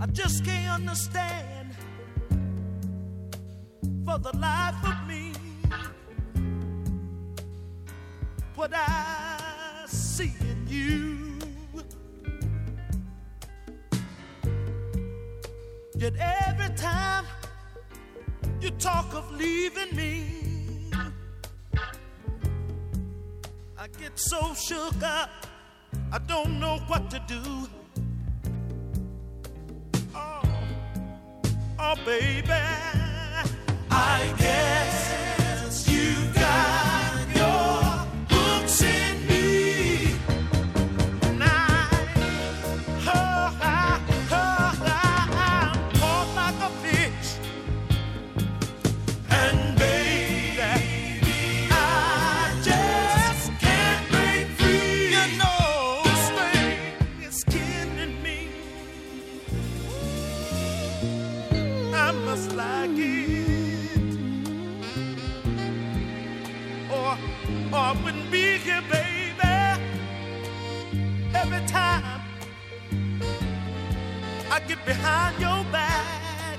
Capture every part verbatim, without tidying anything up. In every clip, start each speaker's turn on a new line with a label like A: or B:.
A: I just can't understand for the life of me what I see in you. Yet every time you talk of leaving me, I get so shook up, I don't know what to do. Oh, oh baby, I guess you got your hooks in me. And I, oh, I, oh, I, I'm caught like a fish. And baby, I just can't break free. You know, this thing is killing me. I must like it, or, or I wouldn't be here, baby. Every time I get behind your back,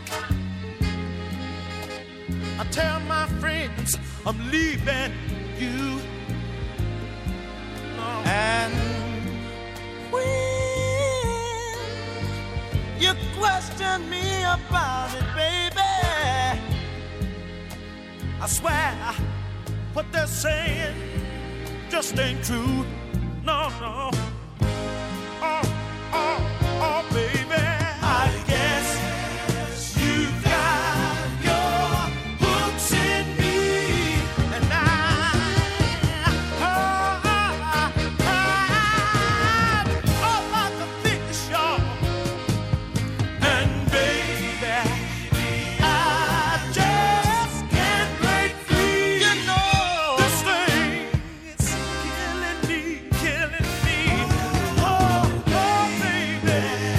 A: I tell my friends I'm leaving you. No. And when you question me about it, baby, I swear what they're saying just ain't true. No, no. Oh, oh, oh, baby. I guess you got your hooks in me, and I, oh, I, I'm caught like a fish, y'all. And baby, I just can't break free. You know, this thing is killing me, killing me. Oh, oh, baby,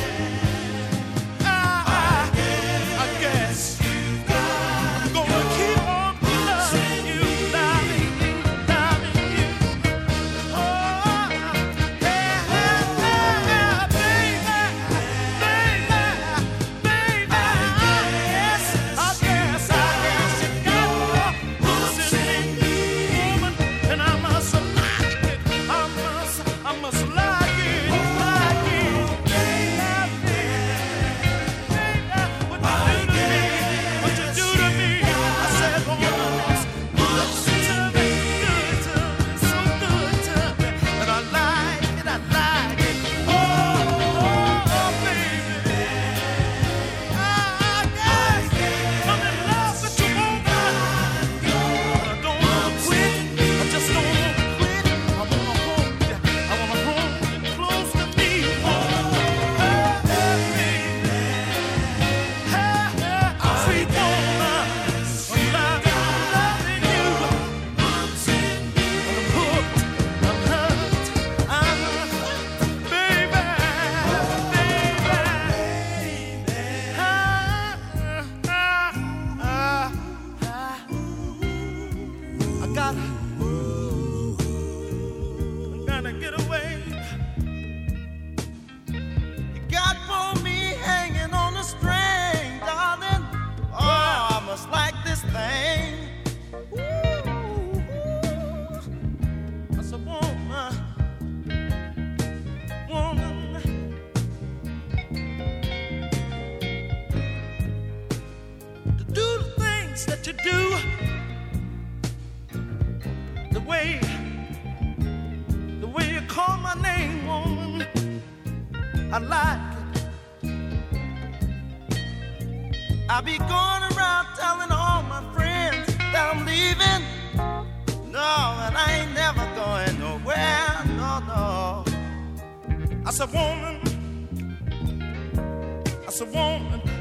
A: I, I guess I'm gonna keep on loving you, loving you, loving you. Oh, yeah, yeah, baby, baby, baby. Yes, I guess, I guess you got hooks in me, woman, and I must like it. I must, I must like it, like it. Baby, what you do to me, what you do to me? I said, oh, good to me, good to me, so good to me, and I like it, I like it. Oh, oh, baby, I guess I'm in love with you, woman, but I don't wanna quit. I just don't wanna quit. I wanna hold you, I wanna hold you close to me. Oh, baby, hey, hey, sweet woman, I'm loving, loving you. I'm hooked, I'm hooked, I'm hooked, baby, baby. Ah, ah, ah, ah. I gotta, I gotta get away. You got for me hanging on a string, darling. Oh, I must like this thing. Ooh, that's a woman, woman. To do the things that you do, the way, the way you call my name, woman, I like it. I be going around telling all my friends that I'm leaving. No, and I ain't never going nowhere. No, no. I said, woman, I said, woman,